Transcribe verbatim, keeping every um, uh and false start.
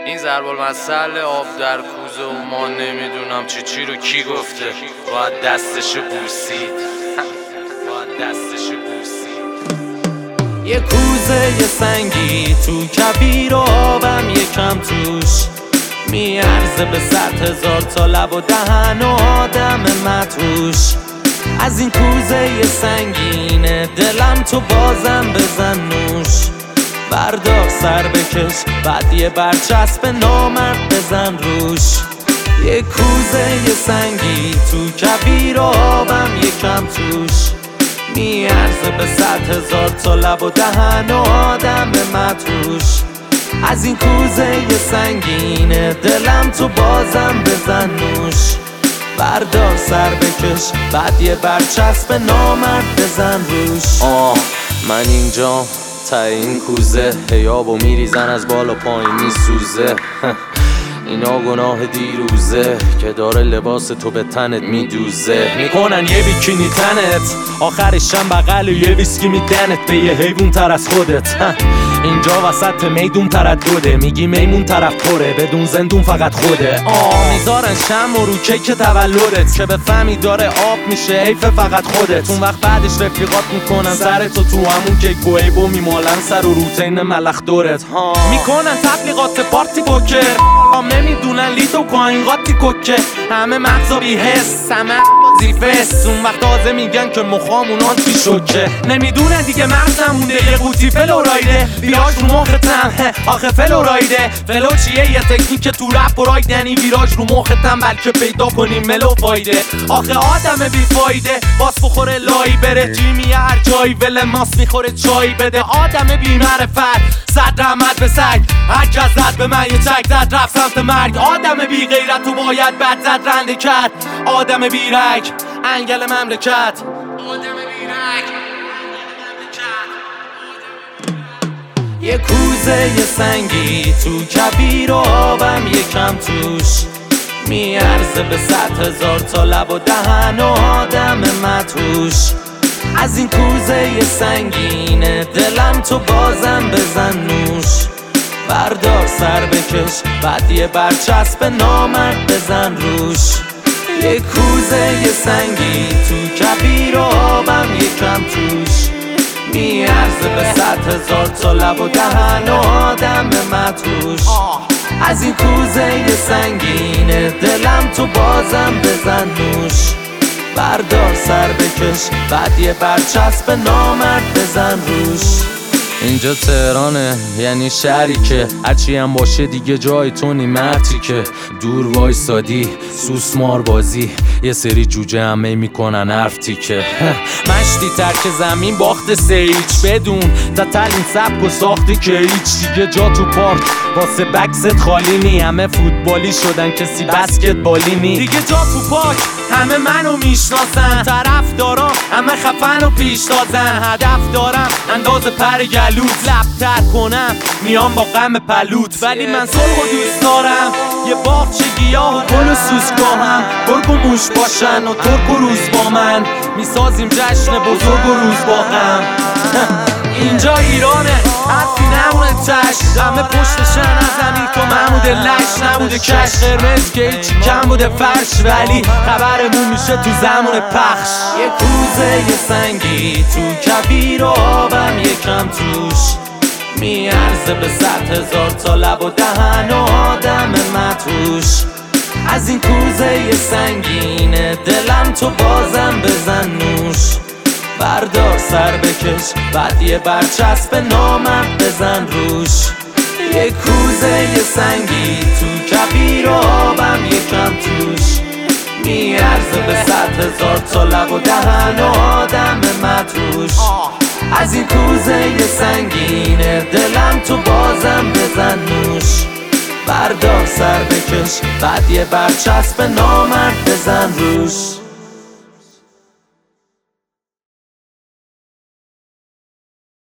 این ضرب المثل آب در کوزه و ما نمیدونم چی چی رو کی گفته. باید دستشو بوسید، باید دستشو بوسید. یه کوزه یه سنگی تو کبیر و آبم یکم توش میارزه به صد هزار تا لب و دهن و آدم متوش. از این کوزه یه سنگینه دلم تو بازم بزن نوش. بردار سر بکش بعد یه برچسب نامرد بزن روش. یه کوزه یه سنگی تو کبیر و آبم یکم توش میارزه به صد هزار تا لب و دهن و آدم متوش. از این کوزه یه سنگینه دلم تو بازم بزن نوش. بردار سر بکش بعد یه برچسب نامرد بزن روش. آه من اینجا تا این کوزه هیابو میریزن از بالا پایین میسوزه. اینا گناه دیروزه که داره لباس تو به تنت میدوزه. میکنن یه بیکینی تنت آخرشم بغل یه ویسکی میدنت به یه حیوان تر از خودت. اینجا وسط میدون تردده میگی میمون طرف پره بدون زندون فقط خوده. آه میذارن شم و رو کیک تولدت که بفهمی داره آب میشه حیف فقط خودت. اون وقت بعدش رفیقات میکنن سرتو تو همون کیک و عیبو میمالن سر و روتین ملخ دورت. میکنن تبلیغات پارتی بوکر نمیدونن لیتو کاین قاطی کوکه. همه مغزا بی حس همه زیفست. اون وقت تازه میگن که مخامون آنتی شوکه. نمیدونن دیگه مغزم مونده یه قوطی فلورایده. ویراج رو مختم آخه فلورایده. فلو چیه یه تکنیک تو رپ و راید یعنی ویراج رو مختم بلکه پیدا کنیم ملو فایده. آخه آدم بی فایده باس بخوره لایی بره جیمی هر جایی ول ماس میخوره چای بده. آدم بی معرفت صد رحمت به سگ هر کس زد به من یه چک زد رفت سمت مرگ. آدم بی غیرت تو باید بد زد رنده کرد. آدم بی رگ انگل مملکت. آدم بی رگ یه کوزه یه سنگی تو کبیر و آبم یکم توش میارزه به صد هزار تا لب و دهن و آدم متوش. از این کوزه یه سنگینه دلم تو بازم بزن نوش. بردار سر بکش بعد یه برچسب نامرد بزن روش. یه کوزه یه سنگی تو کبیر و آبم یکم توش میارزه به صد هزار تا لب و دهن و آدم متوش. از این کوزه یه سنگینه دلم تو بازم بزن نوش. بردار سر بکش بعد یه برچسب نامرد بزن روش. اینجا تهرانه یعنی شهری که هرچی هم باشه دیگه جای تو نیمتی که دور وایسادی سوسمار بازی یه سری جوجه همه میکنن حرف تیکه. مشتی ترک زمین باخت سیچ بدون تا تلین سبک و ساختی که هیچ دیگه جا تو پارک واسه بکست خالی نی. همه فوتبالی شدن کسی بسکتبالی نی دیگه جا تو پارک. همه منو میشناسن طرف دارم همه خفن و پیش تازن. هدف دارم انداز پر گلوت لبتر کنم میام با غم پلوت. ولی من صلح و دوست دارم یه باغچه گیاه و گل و سوسکاهم. گرگ و موش باشن و ترک و روز با من میسازیم جشن بزرگ و روز با غم. اینجا ایرانه حرفی نمونه تش همه پشتشن از زمین تو محمود لش نبوده کش. قرمز که هیچی کم بوده فرش ولی خبرمون میشه تو زمان پخش. یه کوزه یه سنگی تو کبیر و آبم یکم توش میارزه به صد هزار تا لب و دهن و آدم متوش. از این کوزه یه سنگینه دلم تو بازم بزن نوش. بردار سر بکش بعد یه برچسب نامرد بزن روش. یه کوزه یه سنگی تو کبیر و آبم یکم توش میارزه به صد هزار تا لب و دهن و آدم متوش. از این کوزه یه سنگینه دلم تو بازم بزن نوش. بردار سر بکش بعد یه برچسب نامرد بزن روش.